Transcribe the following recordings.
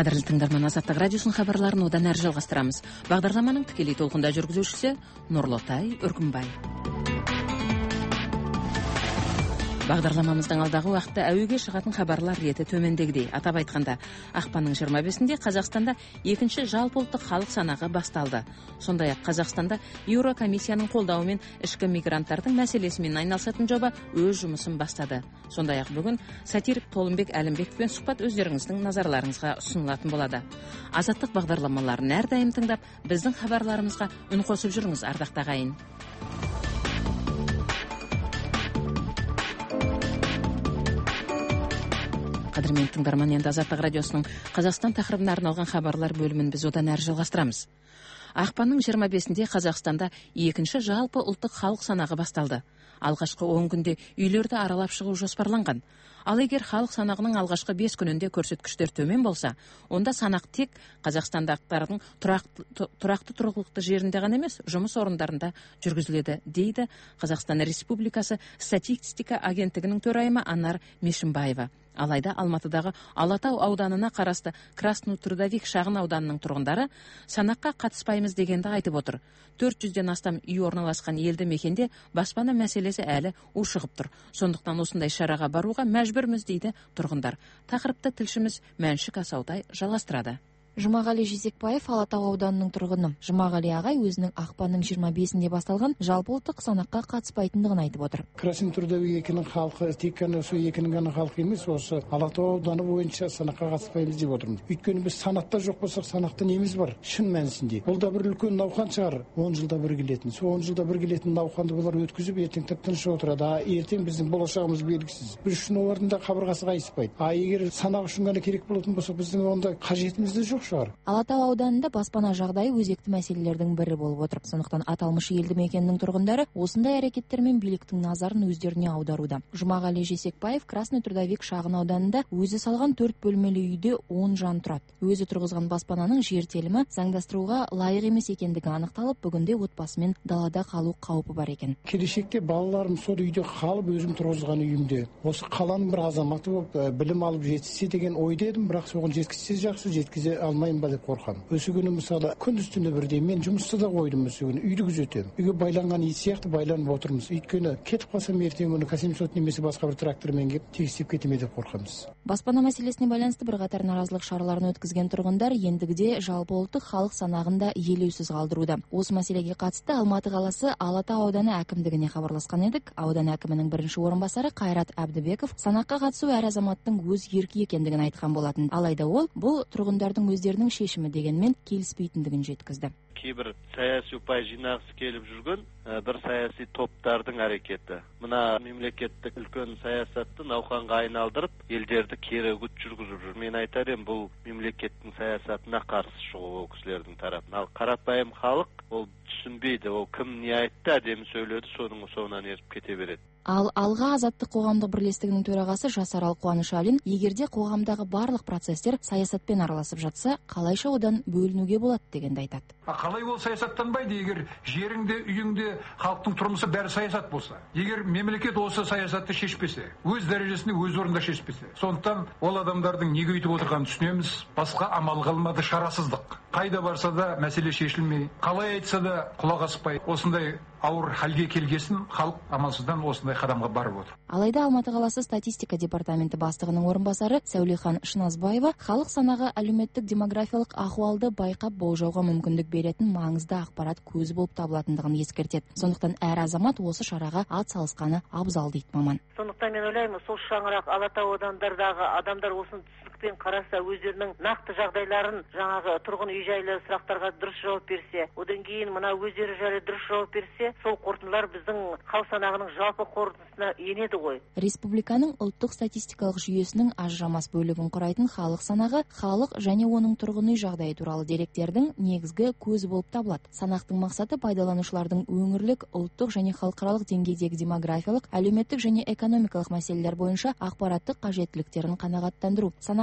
Қадірлі тыңдарман, Азаттық радиосының хабарларын одан әрі жалғастырамыз. Бағдарламаның тікелей толқында жүргізушісі Нұрлытай Үркімбай. Бағдарламамыздың алдағы уақытта әуеге шығатын хабарлар реті төмендегідей. Атап айтқанда, ақпанның 25-інде Қазақстанда екінші жалпыұлттық халық санағы басталды. Сондай-ақ Қазақстанда Еурокомиссияның қолдауымен ішкі мигранттардың мәселесімен айналысатын жоба өз жұмысын бастады. Сондай-ақ бүгін сатирик Толымбек Әлімбековпен сұхбат өздеріңіздің назарларыңызға ұсынылатын болады. Азаттық бағдарламаларын әрдайым тыңдап, біздің хабарларымызға үн қосып жүріңіз, ардақты ағайын. Қадірмен тыңдарман, енді Азаттық радиосының Қазақстан тақырыбына арналған хабарлар бөлімін біз одан әрі жалғастырамыз. Ақпанның 25-інде Қазақстанда екінші жалпы ұлттық халық санағы басталды. Алғашқы 10 күнде үйлерді аралап шығу жоспарланған. Ал егер халық санағының алғашқы 5 күнінде көрсеткіштер төмен болса, онда санақ тек қазақстандықтардың тұрақты тұрғылықты жерінде ғана емес, жұмыс орындарында жүргізіледі, дейді Қазақстан Республикасы статистика агенттігінің төрайымы Анар Мешімбаева. Алайда Алматыдағы Алатау ауданына қарасты Красный Трудовик шағын ауданының тұрғындары санаққа қатыспаймыз дегенді айтып отыр. 400-ден астам үй орналасқан елді мекенде баспана мәселесі әлі ушығып тұр. Сондықтан осындай шараға баруға мәжбүрміз, дейді тұрғындар. Тақырыпты тілшіміз Мәншік Асаутай жалғастырады. Жұмағали Жесекбаев Алатау ауданының тұрғыны. Жұмағали ағай өзінің ақпанның 25-інде басталған жалпы ұлттық санаққа қатыспайтындығын айтып отыр. Красный Трудовик екінің халқы, тек қана сол екінің ғана халқы емес, осы Алатау ауданы бойынша санаққа қатыспаймыз деп отырмыз. Өйткені біз санатта жоқ болсақ, санақта неміз бар? Шын мәнісінде. Бұл да бір үлкен науқан шығар. 10 жылда бір келетін. Сол 10 жылда бір келетін науқанды бұлар өткізіп, ертең тыныш отырады. Ертең біздің болашағымыз белгісіз. Біз үшін олардың да қабырғасы қайыспайды. Егер санақ үшін ғана керек болатын болса, біздің онда қажетіміз де жоқ. Алатау ауданында баспана жағдайы өзекті мәселелердің бірі болып отыр. Сондықтан аталмыш елді мекеннің тұрғындары осындай әрекеттермен биліктің назарын өздеріне аударуда. Жұмағали Жесекбаев Красный Трудовик шағын ауданында өзі салған 4 бөлмелі үйде 10 жан тұрады. Өзі тұрғызған баспананың жер телімі заңдастыруға лайық емес екендігі анықталып, бүгінде отбасымен далада қалу қаупі бар екен. Келешекте балаларым сол үйде қалып, өзім тұрғызған үйімде осы қаланың бір азаматы болып білім алып жетсе деген ойда едім, бірақ соған жеткізсе жақсы, жеткізе алмайын ба деп қорқамын. Осы күні мысалы күндіз-түні бірдей мен жұмысты да қойдым, осы күні үйді күзетемін. Үйге байланған ит сияқты байланып отырмыз. Өйткені кетіп қалсам ертең күні 800 немесе басқа бір трактормен келіп тегістеп кетеме деп қорқамыз. Баспана мәселесіне байланысты бірқатар наразылық шараларын өткізген тұрғындар ендігіде жалпы ұлттық халық санағында елеусіз қалдыруда. Осы мәселеге қатысты Алматы қаласы Алатау ауданы әкімдігіне хабарласқан едік. Аудан әкімінің бірінші орынбасары Қайрат Әбдібеков санаққа қатысу әр азаматтың өз еркі екендігін айтқан болатын. Алайда ол бұл тұрғындардың өздерінің шешімі дегенмен келіспейтіндігін жеткізді. Кейбір саяси ұпай жинағысы келіп жүрген бір саяси топтардың әрекеті. Мына мемлекеттік үлкен саясатты науқанға айналдырып, елдерді кері үгіт жүргізіп жүр. Мен айтар едім, бұл мемлекеттің саясатына қарсы шығу ол кісілердің тарапынан. Ал қарапайым халық ол түсінбейді. Ол кім не айтты, әдемі сөйледі, соның соңынан еріп кете береді. Ал Алға азаттық қоғамдық бірлестігінің төрағасы Жасарал Қуанышалин, егерде қоғамдағы барлық процестер саясатпен араласып жатса, қалайша одан бөлінуге болады дегенді айтады. Қалай ол саясаттанбайды, егер жеріңде, үйіңде халықтың тұрмысы бәрі саясат болса? Егер мемлекет осы саясатты шешпесе, өз дәрежесінде өз орнында шешпесе, сондықтан ол адамдардың неге өйтіп отырғанын түсінеміз. Басқа амал қалмады, шарасыздық. Қайда барса да мәселе шешілмей, қалай айтса да құлақ аспай, осындай ауыр халге келгесін халық амалсыздан осындай қадамға барып отыр. Алайда Алматы қаласы статистика департаменті бастығының орынбасары Сәулехан Шыназбаева халық санағы әлеуметтік демографиялық ахуалды байқап болжауға мүмкіндік беретін маңызды ақпарат көзі болып табылатындығын ескертеді. Сондықтан әр азамат осы шараға ат салысқаны абзал дейді маман. Сондықтан мен ойлаймын, сол шаңырақ Алатау аудандардағы адамдар осыны түсінікпен қараса, өздерінің нақты жағдайларын, жаңағы тұрғын үй жайлы сұрақтарға дұрыс жауап берсе, одан кейін мына өздері жайлы дұрыс жауап берсе, сол қорытындылар біздің халық санағының жалпы қорытындысына енеді ғой. Республиканың ұлттық статистикалық жүйесінің ажырамас бөлігін құрайтын халық санағы халық және оның тұрғын үй жағдайы туралы деректердің негізгі көзі болып табылады. Санақтың мақсаты пайдаланушылардың өңірлік, ұлттық және халықаралық деңгейдегі демографиялық, әлеуметтік және экономикалық мәселелер бойынша ақпараттық қажеттіліктерін қанағаттандыру. Санаққа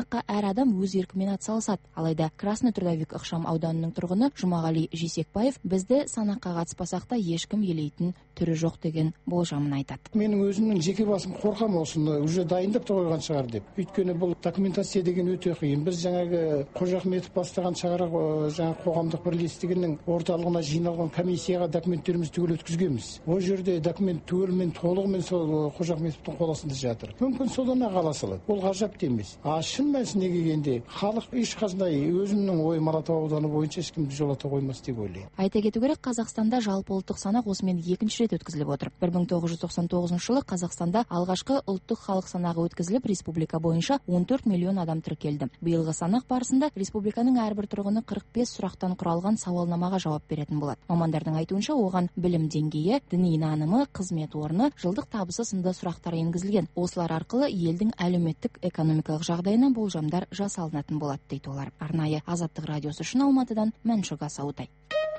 санаққа әр адам өз еркімен атсалысады. Алайда Красный Трудовик ықшам ауданының тұрғыны Жұмағали Жесекбаев бізді санаққа қатыспасақ та ешкім елейтін түрі жоқ деген болжамын айтады. Менің өзімнің жеке басым қорқам осыны уже дайындап та қойған шығар деп. Өйткені бұл документация деген өте қиын. Біз жаңағы Қожа Ахметов бастаған жаңа қоғамдық бірлестігінің орталығына жиналған комиссияға документтерімізді түгел өткізгенбіз. Ол жерде документ түгелмен толығымен сол Қожа Ахметовтың қол астында жатыр. Мүмкін содан ала салады. Ол ғажап емес. Шын мәнісіне келгенде халық ешқандай өзімнің ойым Алатау ауданы бойынша ешкімді жолата қоймас деп ойлаймын. Айта кету керек, Қазақстанда жалпы ұлттық санақ осымен екінші рет өткізіліп отыр. 1999 жылы Қазақстанда алғашқы ұлттық халық санағы өткізіліп, республика бойынша 14 миллион адам тіркелді. Биылғы санақ барысында республиканың әрбір тұрғыны 45 сұрақтан құралған сауалнамаға жауап беретін болады. Мамандардың айтуынша, оған білім деңгейі, діни нанымы, қызмет орны, жылдық табысы сынды сұрақтар енгізілген. Осылар арқылы елдің әлеуметтік экономикалық жағдайына болжамдар жасалынатын болады дейді олар. Арнайы Азаттық радиосы үшін Алматыдан Мәншүк Асаутай.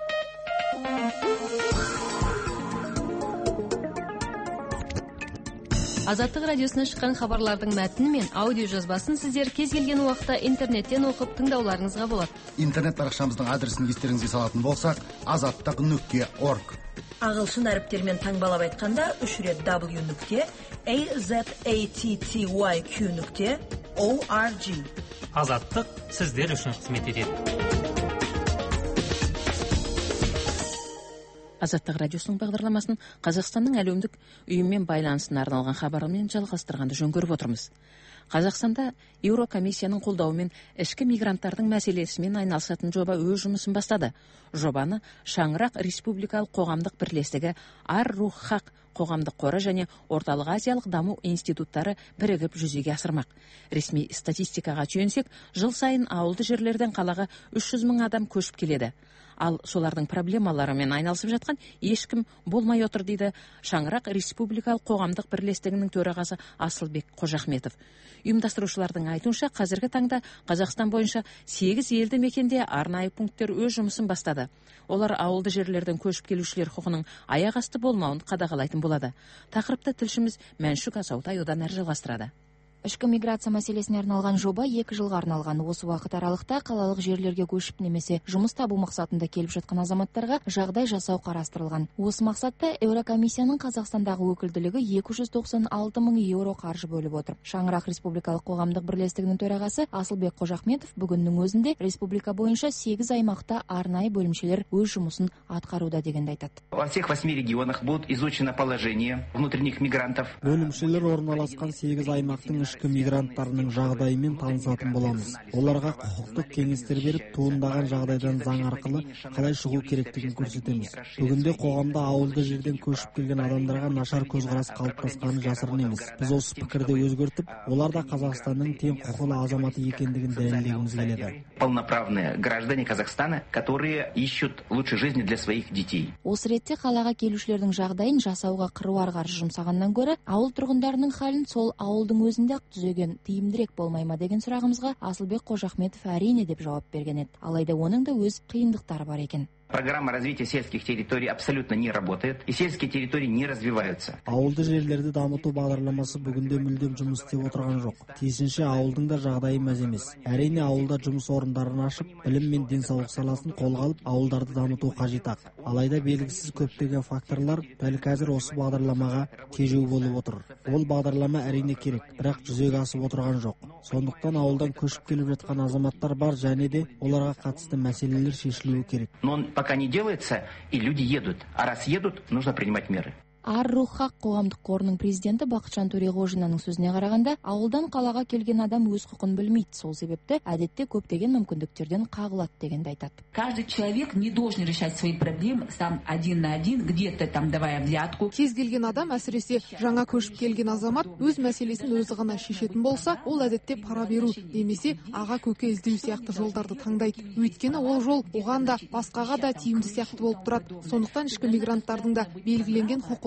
Азаттық радиосына шыққан хабарлардың мәтіні мен аудио жазбасын сіздер кез келген уақытта интернеттен оқып тыңдауларыңызға болады. Интернет парақшамыздың адресін естеріңізге салатын болсақ, azаттық.org. Ағылшын әріптермен таңбалап айтқанда 3 рет w.azattyq.org. Азаттық сіздер үшін қызмет етеді. Азаттық радиосының бағдарламасын Қазақстанның әлеумдік ұйыммен байланысына арналған хабарымен жалғастырғанды жөн көріп отырмыз. Қазақстанда Еурокомиссияның қолдауымен ішкі мигранттардың мәселесімен айналысатын жоба өз жұмысын бастады. Жобаны Шаңырақ Республикалық қоғамдық бірлестігі, Ар-Рух-Хақ қоғамдық қоры және Орталық Азиялық даму институттары бірігіп жүзеге асырмақ. Ресми статистикаға сүйенсек, жыл сайын ауылды жерлерден қалаға 300 мың адам көшіп келеді. Ал солардың проблемаларымен айналысып жатқан ешкім болмай отыр дейді Шаңырақ Республикалық қоғамдық бірлестігінің төрағасы Асылбек Қожахметов. Ұйымдастырушылардың айтуынша, қазіргі таңда Қазақстан бойынша 8 елді мекенде арнайы пункттер өз жұмысын бастады. Олар ауылды жерлерден көшіп келушілер құқының аяқ асты болмауын қадағалайтын болады. Тақырыпты тілшіміз Мәншүк Асаутай одан әрі жалғастырады. Ішкі миграция мәселесіне арналған жоба 2 жылға арналған. Осы уақыт аралықта қалалық жерлерге көшіп немесе жұмыс табу мақсатында келіп жатқан азаматтарға жағдай жасау қарастырылған. Осы мақсатта Еурокомиссияның Қазақстандағы өкілділігі 296 мың еуро қаржы бөліп отыр. Шаңырақ Республикалық қоғамдық бірлестігінің төрағасы Асылбек Қожахметов бүгіннің өзінде республика бойынша 8 аймақта арнайы бөлімшелер өз жұмысын атқаруда дегенді айтады. Во всех 8 регионах будет изучено положение внутренних мигрантов. Бөлімшелер орналасқан 8 аймақтың ішкі мигранттарының жағдайымен танысатын боламыз. Оларға құқықтық кеңестер беріп, туындаған жағдайдан заң арқылы қалай шығу керектігін көрсетеміз. Бүгінде қоғамда ауылды жерден көшіп келген адамдарға нашар көзқарас қалыптасқаны жасырын емес. Біз осы пікірді өзгертіп, олар да Қазақстанның тең құқылы азаматы екендігін дәлелдегіміз келеді. Полноправные граждане Казахстана, которые ищут лучшей жизни для своих детей. Осы ретте қалаға келушілердің жағдайын жасауға қыруар қаржы жұмсағаннан гөрі, ауыл тұрғындарының халін сол ауылдың өзінде түзеген тиімдірек болмай ма деген сұрағымызға Асылбек Қожахметов әрине деп жауап берген еді. Алайда оның да өз қиындықтары бар екен. Программа развития сельских территорий абсолютно не работает, и сельские территории не развиваются. Ауылды жерлерді дамыту бағдарламасы бүгінде мүлдем жұмыс істеп отырған жоқ. Тиісінше ауылдың да жағдайы мәз емес. Әрине ауылда жұмыс орындарын ашып, білім мен денсаулық саласын қолға алып, ауылдарды дамыту қажет-ақ. Алайда белгісіз көптеген факторлар дәл қазір осы бағдарламаға тежеу болып отыр. Ол бағдарлама әрине керек, бірақ жүзеге асып отырған жоқ. Сондықтан ауылдан көшіп келіп жатқан азаматтар бар, және де оларға қатысты мәселелер шешілуі керек. Пока не делается, и люди едут. А раз едут, нужно принимать меры. Ар-Рух-Хақ қоғамдық қорының президенті Бақытжан Төреғожинаның сөзіне қарағанда, ауылдан қалаға келген адам өз құқын білмейді. Сол себепті әдетте көптеген мүмкіндіктерден қағылады дегенді айтады. Каждый человек не должен решать свои проблемы сам один на один, где-то там давая взятку. Кез келген адам, әсіресе жаңа көшіп келген азамат өз мәселесін өзі ғана шешетін болса, ол әдетте пара беру немесе аға көке іздеу сияқты жолдарды таңдайды. Өйткені ол жол оған да басқаға да тиімді сияқты болып тұрады. Сондықтан ішкі мигранттардың да белгіленген құқы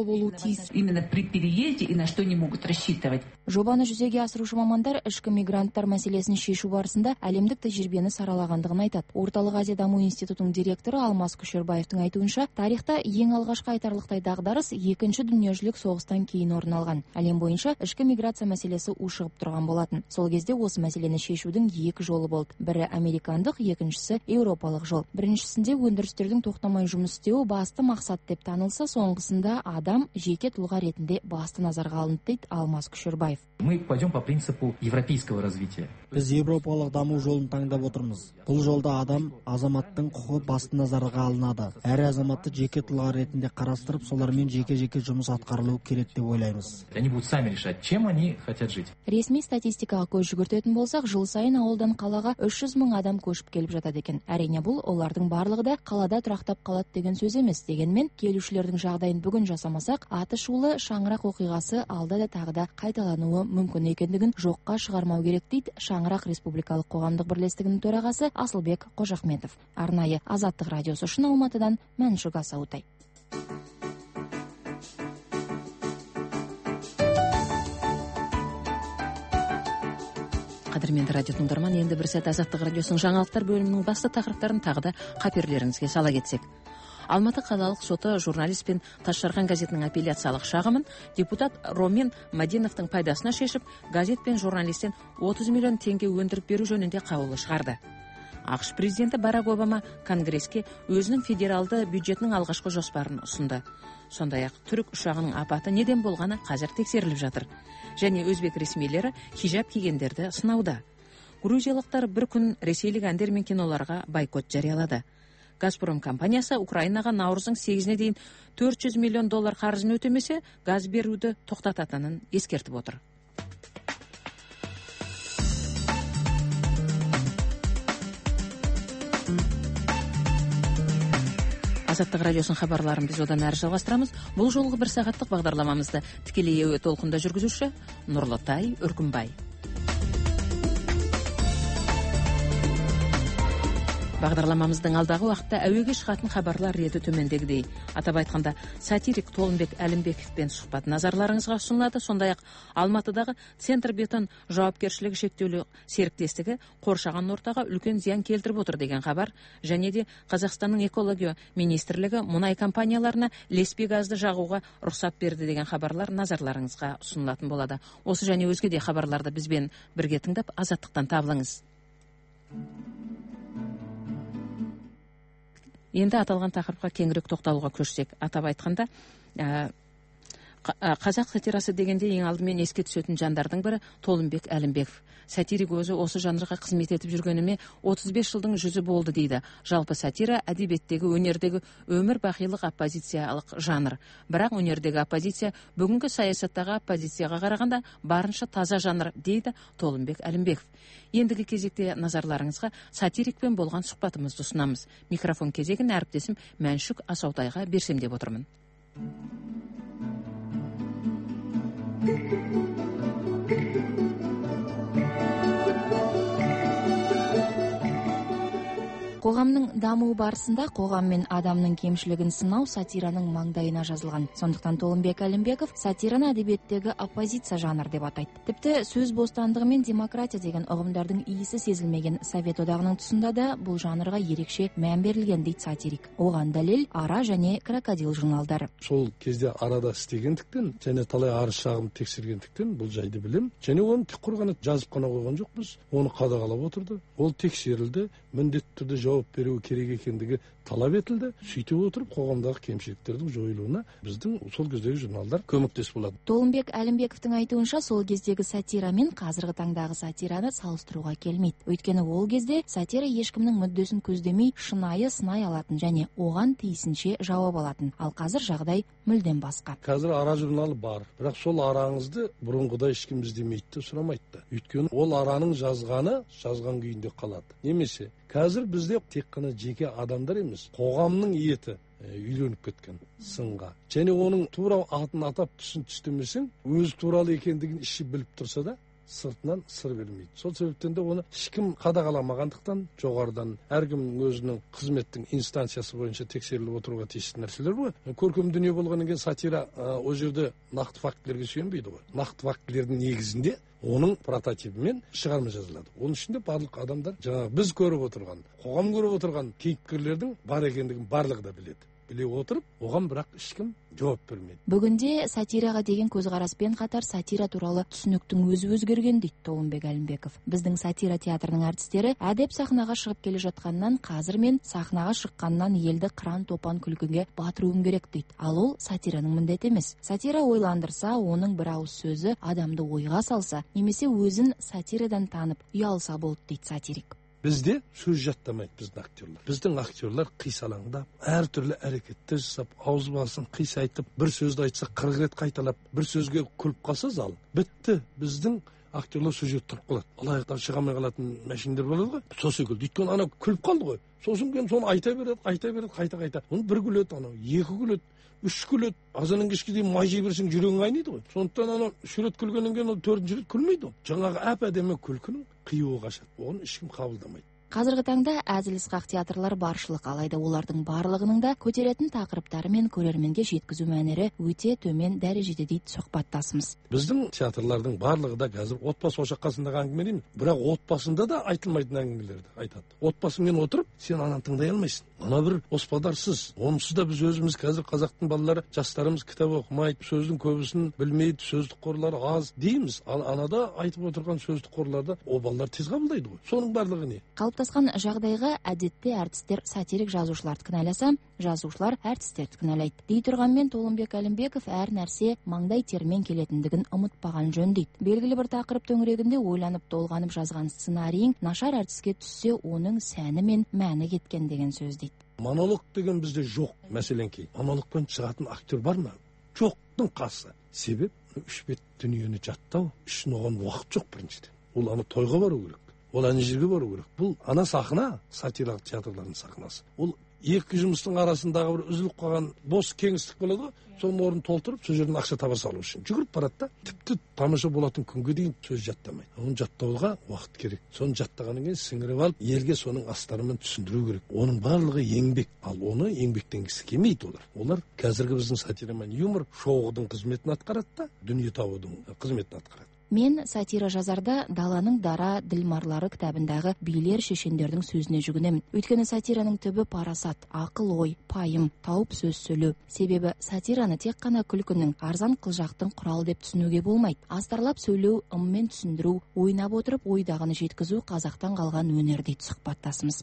құқы болуы тиіс. Именно при переезде и на что не могут рассчитывать. Жобаны жүзеге асырушы мамандар ішкі мигранттар мәселесін шешу барысында әлемдік тәжірибені саралағандығын айтады. Орталық Азия даму институтының директоры Алмас Күшербаевтың айтуынша, тарихта ең алғашқы айтарлықтай дағдарыс Екінші дүниежүзілік соғыстан кейін орын алған. Әлем бойынша ішкі миграция мәселесі ушығып тұрған болатын. Сол кезде осы мәселені шешудің екі жолы болды. Бірі американдық, екіншісі еуропалық жол. Біріншісінде өндірістердің тоқтамай жұмыс істеуі басты мақсат деп танылса, соңғысында адам жеке тұлға ретінде басты назарға алынды дейді Алмас Күшербаев. Мы пойдем по принципу европейского развития. Біз еуропалық даму жолын таңдап отырмыз. Бұл жолда адам, азаматтың құқы басты назарға алынады. Әр азаматты жеке тұлға ретінде қарастырып, солармен жеке-жеке жұмыс атқарылуы керек деп ойлаймыз. Они будут сами решать, чем они хотят жить. Ресми статистикаға көз жүгіртетін болсақ, жыл сайын ауылдан қалаға 300 мың адам көшіп келіп жатады екен. Әрине бұл олардың барлығы да қалада тұрақтап қалады деген сөз емес. Дегенмен, келушілердің жағдайын бүгін жасамасақ, атышулы шаңырақ оқиғасы алда да тағы да қайталануы мүмкін екендігін жоққа шығармау керек дейді Шаңырақ Республикалық қоғамдық бірлестігінің төрағасы Асылбек Қожахметов. Арнайы Азаттық радиосы үшін Алматыдан Мәншүк Асаутай. Қадірменді радио тыңдарман, енді бір сәт Азаттық радиосының жаңалықтар бөлімінің басты тақырыптарын тағы да қаперлеріңізге сала кетсек. Алматы қалалық соты журналист пен Тасжарған газетінің апелляциялық шағымын депутат Ромен Мадиновтың пайдасына шешіп, газет пен журналистен 30 миллион теңге өндіріп беру жөнінде қаулы шығарды. ақш президенті Барак Обама Конгреске өзінің федералды бюджетінің алғашқы жоспарын ұсынды. Сондай-ақ түрік ұшағының апаты неден болғаны қазір тексеріліп жатыр. Және өзбек ресмилері хижаб кигендерді сынауда. Грузиялықтар бір күн ресейлік әндер мен киноларға бойкот жариялады. Газпром компаниясы Украинаға наурыздың 8-іне дейін $400 миллион қарызын өтемесе, газ беруді тоқтататынын ескертіп отыр. Азаттық радиосын хабарларын біз одан әрі жалғастырамыз. Бұл жолғы бір сағаттық бағдарламамызды тікелей әуе толқында жүргізуші Нұрлытай Үркімбай. Бағдарламамыздың алдағы уақытта әуеге шығатын хабарлар реті төмендегідей. Атап айтқанда, сатирик Толымбек Әлімбековпен сұхбат назарларыңызға ұсынылады. Сондай-ақ Алматыдағы Центр бетон жауапкершілігі шектеулі серіктестігі қоршаған ортаға үлкен зиян келтіріп отыр деген хабар, және де Қазақстанның экология министрлігі мұнай компанияларына ілеспе газды жағуға рұқсат берді деген хабарлар назарларыңызға ұсынылатын болады. Осы және өзге де хабарларды бізбен бірге тыңдап, Азаттықтан табылыңыз. Енді аталған тақырыпқа кеңірек тоқталуға көшсек, атап айтқанда, қазақ сатирасы дегенде ең алдымен еске түсетін жандардың бірі Толымбек Әлімбеков. Сатирик өзі осы жанрға қызмет етіп жүргеніме 35 жылдың жүзі болды дейді. Жалпы сатира әдебиеттегі, өнердегі өмір бақилық оппозициялық жанр. Бірақ өнердегі оппозиция бүгінгі саясаттағы оппозицияға қарағанда барынша таза жанр дейді Толымбек Әлімбеков. Ендігі кезекте назарларыңызға сатирикпен болған сұхбатымызды ұсынамыз. Микрофон кезегін әріптесім Мәншүк Асаутайға берсем деп отырмын. Қоғамның дамуы барысында қоғам мен адамның кемшілігін сынау сатираның маңдайына жазылған. Сондықтан Толымбек Әлімбеков сатираны әдебиеттегі оппозиция жанр деп атайды. Тіпті сөз бостандығы мен демократия деген ұғымдардың иісі сезілмеген Совет одағының тұсында да бұл жанрға ерекше мән берілген дейді сатирик. Оған дәлел Ара және Крокодил журналдары. Сол кезде арада істегендіктен және талай арыз шағым тексергендіктен бұл жайды білем. Және оны тек құрғаны жазып қана қойған жоқпыз. Оны қадағалап отырды. Ол тексерілді, міндетті түрде жауап беру керек екендігі талап етілді. Сөйтіп отырып қоғамдағы кемшіліктердің жойылуына біздің сол кездегі журналдар көмектесіп болады. Толымбек Әлімбековтың айтуынша, сол кездегі сатира мен қазіргі таңдағы сатираны салыстыруға келмейді. Өйткені ол кезде сатира ешкімнің мүддесін көздемей шынайы сынай алатын және оған тиісінше жауап алатын. Ал қазір жағдай мүлдем басқа. Қазір Ара журналы бар, бірақ сол араңызды бұрынғыдай ешкім іздемейді, сұрамайды. Өйткені ол араның жазған күйінде қалады. Немесе қазір бізде тек қана жеке адамдар емес, қоғамның еті үйленіп кеткен сынға. Және оның тура атын атап түсін түстемесең, өз туралы екендігін іші біліп тұрса да, сыртынан сыр бермейді. Сол себептен де оны ешкім қадағаламағандықтан жоғарыдан әркім өзінің қызметтің инстанциясы бойынша тексеріліп отыруға тиісті нәрселер ғой. Көркем дүние болғаннан кейін сатира ол жерде нақты фактілерге сүйенбейді ғой. Нақты фактілердің негізінде оның прототипімен шығарма жазылады. Оның ішінде барлық адамдар жаңағы біз көріп отырған, қоғам көріп отырған кейіпкерлердің бар екендігін барлығы да біледі. Біле отырып, оған бірақ ешкім жауап бермейді. Бүгінде сатираға деген көзқараспен қатар сатира туралы түсініктің өзі өзгерген дейді Толымбек Әлімбеков. Біздің сатира театрының әртістері әдеп сахнаға шығып келе жатқаннан қазір мен сахнаға шыққаннан елді қыран топан күлкіге батыруым керек дейді. Ал ол сатираның міндеті емес. Сатира ойландырса, оның бір ауыз сөзі адамды ойға салса, немесе өзін сатирадан танып ұялса болды дейді сатирик. Бізде сөз жаттамайды біздің актерлар. Біздің актерлар қисалаңдап, әртүрлі әрекеттер жасап, ауыз басын қисайтып, бір сөзді айтса 40 рет қайталап, бір сөзге күліп қалса зал. Бітті. Біздің актерлар сол жерде тұрып қалады. Алаяқтар шыға алмай қалатын мәшинелер болады ғой. Сол секілді. Өйткені ана күліп қалды ғой. Сосын кейін соны айта береді, қайта. Оны бір күледі, ана екі күледі, үш күледі. Азаннан кешке дейін май жей берсең жүрегің айниды ғой. Сондықтан ана үш рет күлгеннен кейін ол төртінші рет күлмейді. Жаңағы әп-әдемі күлкінің қиюы қашады. Оны ешкім қабылдамайды. Қазіргі таңда әзіл-сықақ театрлар баршылық, алайда олардың барлығының да көтеретін тақырыптары мен көрерменге жеткізу мәнері өте төмен дәрежеде дейді сұхбаттасымыз. Біздің театрлардың барлығы да қазір отбасы ошаққасындағы әңгіме деймін, бірақ отбасында да айтылмайтын әңгімелерді айтады. Отбасымен отырып, сен ананы тыңдай алмайсың. Ана бір оспадарсыз. Онсыз да біз өзіміз қазір қазақтың балалары, жастарымыз кітап оқымайды, сөздің көбісін білмейді, сөздік қорлары аз дейміз. Ал анада айтып отырған сөздік қорларды о балалар тез қабылдайды ғой. Соның барлығы не? Қалыптасқан жағдайға әдетте әртістер сатирик жазушыларды кінәласа, жазушылар әртістерді кінәлайды. Дей тұрғанмен Толымбек Әлімбеков әр нәрсе маңдай термен келетіндігін ұмытпаған жөн дейді. Белгілі бір тақырып төңірегінде ойланып толғанып жазған сценарийің нашар әртіске түссе, оның сәні мен мәні кеткен деген сөз дейді. Монолог деген бізде жоқ. Мәселен кей, монологпен шығатын актер бар ма? Жоқтың қасы. Себеп үш бет дүниені жаттау үшін оған уақыт жоқ біріншіден. Ол ана тойға бару керек. Ол ана жерге бару керек. Бұл ана сахна, сатира театрларының сахнасы. Ол екі жұмыстың арасындағы бір үзіліп қалған бос кеңістік болады ғой. Соның орнын толтырып, сол жерден ақша таба салу үшін жүгіріп барады да, тіпті тамаша болатын күнге дейін сөз жаттамайды. Оны жаттауға уақыт керек. Соны жаттағаннан кейін сіңіріп алып, елге соның астарымен түсіндіру керек. Оның барлығы еңбек. Ал оны еңбектенгісі келмейді олар. Олар қазіргі біздің сатира мен юмор шоудың қызметін атқарады да, дүние табудың қызметін атқарады. Мен сатира жазарда Даланың дара ділмарлары кітабындағы билер шешендердің сөзіне жүгінемін. Өйткені сатираның түбі парасат, ақыл ой, пайым, тауып сөз сөйлеу. Себебі сатираны тек қана күлкінің, арзан қылжақтың құралы деп түсінуге болмайды. Астарлап сөйлеу, ыммен түсіндіру, ойнап отырып ойдағыны жеткізу қазақтан қалған өнер дейді сұхбаттасымыз.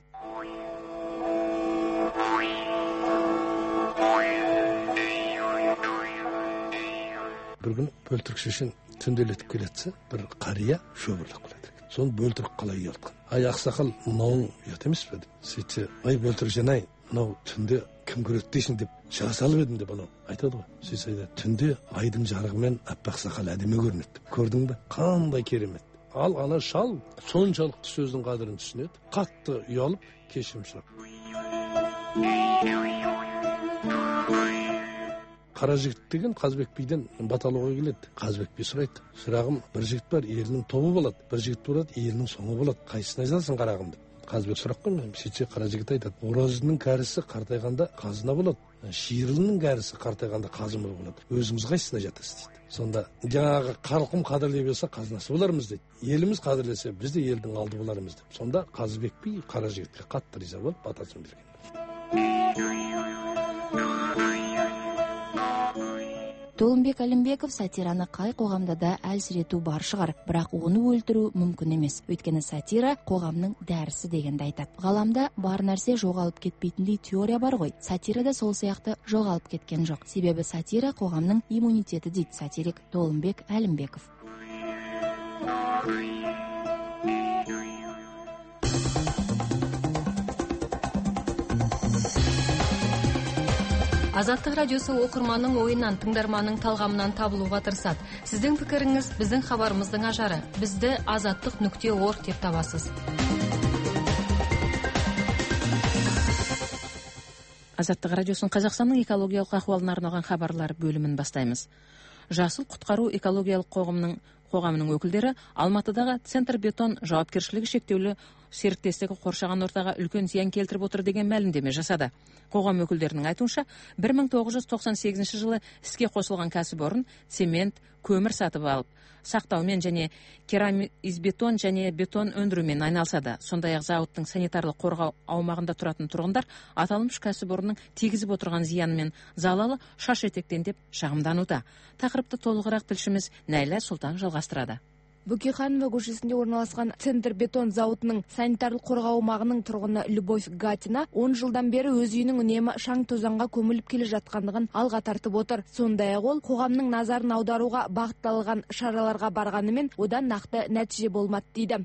Бір күні бөлтірік шешен түнделетіп келетсе, бір қария шөбірлеп қалады. Соны бөлтірік қалай ұялтқан. Ай, ақсақал, мынауың ұят емес пе деп. Сөйтсе, ай, бөлтірік жанай, мынау түнде кім көреді дейсің деп шыға салып едім деп анау айтады ғой. Сөйтсе айтады, түнде айдың жарығымен аппақ сақал әдемі көрінеді. Көрдің бе? Қандай керемет. Ал ана шал соншалықты сөздің қадірін түсінеді. Қатты ұялып, кешірім сұрап. Қара жігіт деген Қазбек биден баталуға келеді. Қазбек би сұрайды. Шырағым, бір жігіт бар, елінің тобы болады. Бір жігіт болады, елінің соңы болады. Қайсысын айтасың қарағым деп. Қазбек сұрақ қоймайды. Сөйтсе қара жігіт айтады. Оразының кәрісі қартайғанда қазына болады. Шиырлының кәрісі қартайғанда қазымыр болады. Өзіңіз қайсысына жатасыз дейді. Сонда жаңағы қарқым қадірлей берсе қазынасы болармыз дейді. Еліміз қадірлесе біз де елдің алды болармыз деп. Сонда Қазбек би қара жігітке қатты риза болып батасын берген. Толымбек Әлімбеков сатираны қай қоғамда да әлсірету бар шығар, бірақ оны өлтіру мүмкін емес. Өйткені сатира қоғамның дәрісі дегенді айтады. Ғаламда бар нәрсе жоғалып кетпейтіндей теория бар ғой. Сатира да сол сияқты жоғалып кеткен жоқ. Себебі сатира қоғамның иммунитеті дейді сатирик Толымбек Әлімбеков. Азаттық радиосы оқырманның ойынан, тыңдарманның талғамынан табылуға тырысады. Сіздің пікіріңіз біздің хабарымыздың ажары. Бізді azаттық.org деп табасыз. Азаттық радиосын Қазақстанның экологиялық ахуалына арналған хабарлар бөлімін бастаймыз. Жасыл құтқару экологиялық қоғамның қоғамының өкілдері Алматыдағы Центр Бетон жауапкершілігі шектеулі серіктестігі қоршаған ортаға үлкен зиян келтіріп отыр деген мәлімдеме жасады. Қоғам өкілдерінің айтуынша 1998 жылы іске қосылған кәсіпорын цемент, көмір сатып алып, сақтаумен және керамизбетон және бетон өндірумен айналысады. Сондай-ақ зауыттың санитарлық қорғау аумағында тұратын тұрғындар аталмыш кәсіпорынның тигізіп отырған зияны мен залалы шаш етектен деп шағымдануда. Тақырыпты толығырақ тілшіміз Нәйлә Сұлтан жалғастырады. Бөкейханова көшесінде орналасқан Центр Бетон зауытының санитарлық қорғау аумағының тұрғыны Любовь Гатина 10 жылдан бері өз үйінің үнемі шаң тозаңға көміліп келе жатқандығын алға тартып отыр. Сондай-ақ ол қоғамның назарын аударуға бағытталған шараларға барғанымен одан нақты нәтиже болмады дейді.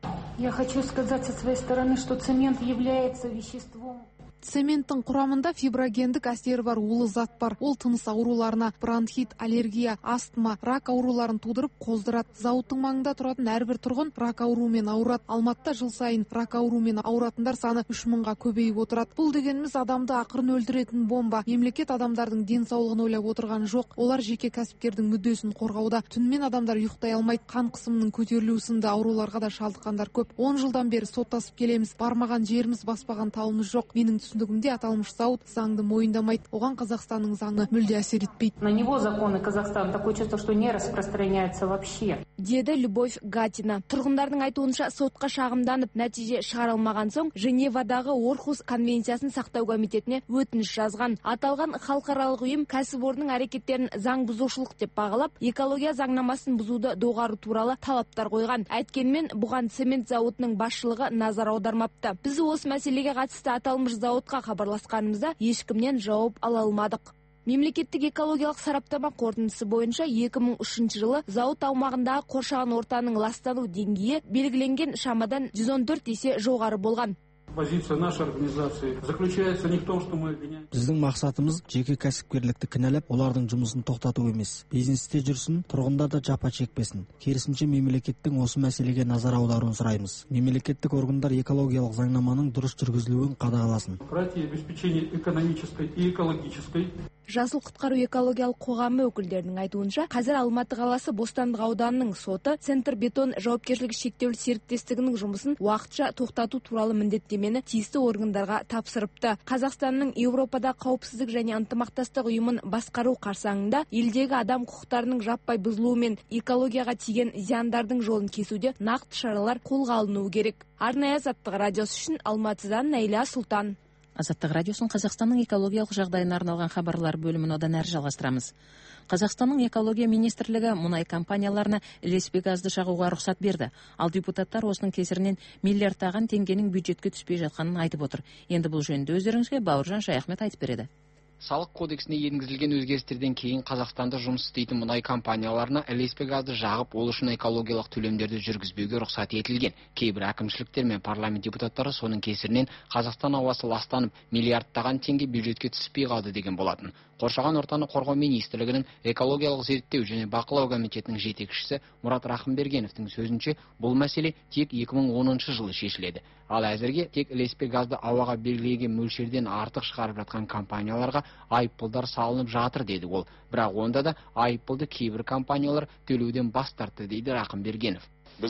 Я хочу сказать со своей стороны, что цемент является веществом. Цементтің құрамында фиброгендік әсері бар улы зат бар. Ол тыныс ауруларына, бронхит, аллергия, астма, рак ауруларын тудырып қоздырады. Зауыттың маңында тұратын әрбір тұрғын рак ауруымен ауырады. Алматыда жыл сайын рак ауруымен ауыратындар саны 3000-ға көбейіп отырады. Бұл дегеніміз адамды ақырын өлтіретін бомба. Мемлекет адамдардың денсаулығын ойлап отырған жоқ. Олар жеке кәсіпкердің мүддесін қорғауда. Түнмен адамдар ұйықтай алмайды. Қан қысымының көтерілуі сынды ауруларға да шалдыққандар көп. 10 жылдан бері соттасып келеміз. Бармаған жеріміз, баспаған тауымыз жоқ. Менің түсінігімде аталмыш зауыт заңды мойындамайды. Оған Қазақстанның заңы мүлде әсер етпейді. На него законы Казахстана такое чувство, что не распространяются вообще. Деді Любовь Гатина. Тұрғындардың айтуынша сотқа шағымданып нәтиже шығарылмаған соң Женевадағы Орхус конвенциясын сақтау комитетіне өтініш жазған. Аталған халықаралық ұйым кәсіпорынның әрекеттерін заң бұзушылық деп бағалап, экология заңнамасын бұзуды доғару туралы талаптар қойған. Әйткенмен бұған цемент зауытының басшылығы назар аудармапты. Біз осы мәселеге қатысты аталмыш зауытқа хабарласқанымызда ешкімнен жауап ала алмадық. Мемлекеттік экологиялық сараптама қорытындысы бойынша 2003 жылы зауыт аумағындағы қоршаған ортаның ластану деңгейі белгіленген шамадан 114 есе жоғары болған. Позиция нашей организации заключается не в том, что мы обвиняем. Біздің мақсатымыз жеке кәсіпкерлікті кінәлап, олардың жұмысын тоқтату емес. Бизнесте жүрсін, тұрғындар да жапа чекпесін. Керісінше мемлекеттің осы мәселеге назар аударуын сұраймыз. Мемлекеттік органдар экологиялық заңнаманың дұрыс жүргізілуін қадағаласын. Обеспечение экономической и экологической. Жасыл құтқару экологиялық қоғамы өкілдерінің айтуынша, қазір Алматы қаласы Бостандық ауданының соты Центр Бетон жауапкершілігі шектеулі серіктестігінің жұмысын уақытша тоқтату туралы міндеттемені тиісті органдарға тапсырыпты. Қазақстанның Еуропада қауіпсіздік және ынтымақтастық ұйымын басқару қарсаңында елдегі адам құқықтарының жаппай бұзылуы мен экологияға тиген зияндардың жолын кесуде нақты шаралар қолға алынуы керек. Арнайы Азаттық радиосы үшін Алматыдан Нәйлә Сұлтан. Азаттық радиосын Қазақстанның экологиялық жағдайына арналған хабарлар бөлімін одан әрі жалғастырамыз. Қазақстанның экология министрлігі мұнай компанияларына ілеспе газды жағуға рұқсат берді. Ал депутаттар осының кесірінен миллиардтаған теңгенің бюджетке түспей жатқанын айтып отыр. Енді бұл жөнінде өздеріңізге Бауыржан Шаяхмет айтып береді. Салық кодексіне енгізілген өзгерістерден кейін Қазақстанда жұмыс істейтін мұнай компанияларына ілеспе газды жағып, ол үшін экологиялық төлемдерді жүргізбеуге рұқсат етілген. Кейбір әкімшіліктер мен парламент депутаттары соның кесірінен Қазақстан ауасы ластанып, миллиардтаған теңге бюджетке түспей қалды деген болатын. Қоршаған ортаны қорғау министрлігінің экологиялық зерттеу және бақылау комитетінің жетекшісі Мұрат Рахымбергеновтың сөзінше, бұл мәселе тек 2010 жылы шешіледі. Ал әзірге тек ілеспе газды ауаға белгіленген мөлшерден артық шығарып жатқан компанияларға айыппұлдар салынып жатыр деді ол. Бірақ онда да айыппұлды кейбір компаниялар төлеуден бас тартты дейді Рахымбергенов. Біз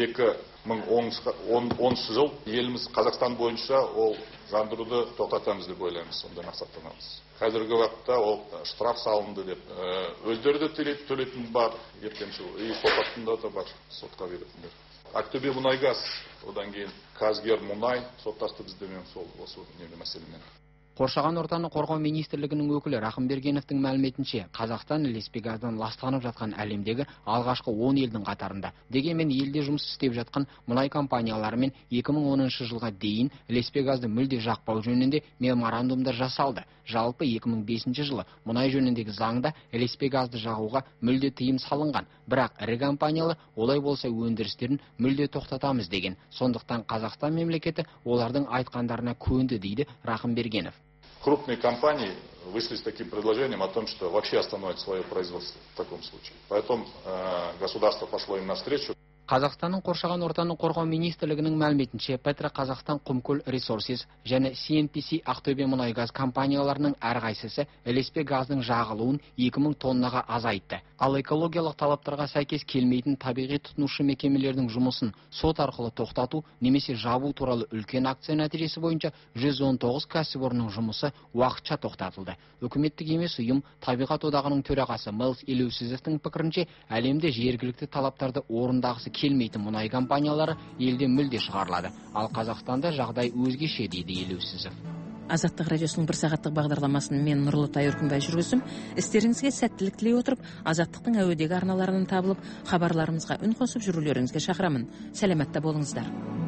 2010 жыл еліміз Қазақстан бойынша ол жандыруды тоқтатамыз деп ойлаймыз, сонда мақсаттанамыз. Қазіргі уақытта ол штраф салынды деп өздері де төлейтін бар, ертең жыл, и сот астында да бар, сотқа беретіндер. Ақтөбе мұнайгаз, одан кейін Қазгер мұнай соттасты біздермен сол осы мәселемен. Қоршаған ортаны қорғау министрлігінің өкілі Рахымбергеновтың мәліметінше, Қазақстан ілеспе газдан ластанып жатқан әлемдегі алғашқы 10 елдің қатарында. Дегенмен елде жұмыс істеп жатқан мұнай компанияларымен 2010 жылға дейін ілеспе газды мүлде жақпау жөнінде меморандумдар жасалды. Жалпы 2005 жылы мұнай жөніндегі заңда ілеспе газды жағуға мүлде тыйым салынған. Бірақ ірі компаниялар олай болса өндірістерін мүлде тоқтатамыз деген. Сондықтан Қазақстан мемлекеті олардың айтқандарына көнді дейді Рахымбергенов. Крупные компании вышли с таким предложением о том, что вообще остановят свое производство в таком случае. Поэтому государство пошло им навстречу. Қазақстанның қоршаған ортаны қорғау министрлігінің мәліметінше Петроқазақстан Құмкөл Resources және CNPC Ақтөбе мұнай-газ компанияларының әрқайсысы ілеспе газдың жағылуын 2000 тоннаға азайтты. Ал экологиялық талаптарға сәйкес келмейтін табиғи тұтынушы мекемелердің жұмысын сот арқылы тоқтату немесе жабу туралы үлкен акция нәтижесі бойынша 119 кәсіпорынның жұмысы уақытша тоқтатылды. Үкіметтік емес ұйым Табиғат одағының төрағасы Мэлс Елеусізовтың пікірінше, әлемде жергілікті талаптарды орындағысы келмейтін мұнай компаниялары елден мүлде шығарылады. Ал Қазақстанда жағдай өзгеше, дейді Елеусізов. Азаттық радиосының бір сағаттық бағдарламасын мен Нұрлытай Үркімбай жүргіздім. Істеріңізге сәттілік тілей отырып, Азаттықтың әуедегі арналарынан табылып, хабарларымызға үн қосып жүрулеріңізге шақырамын. Сәлеметте болыңыздар.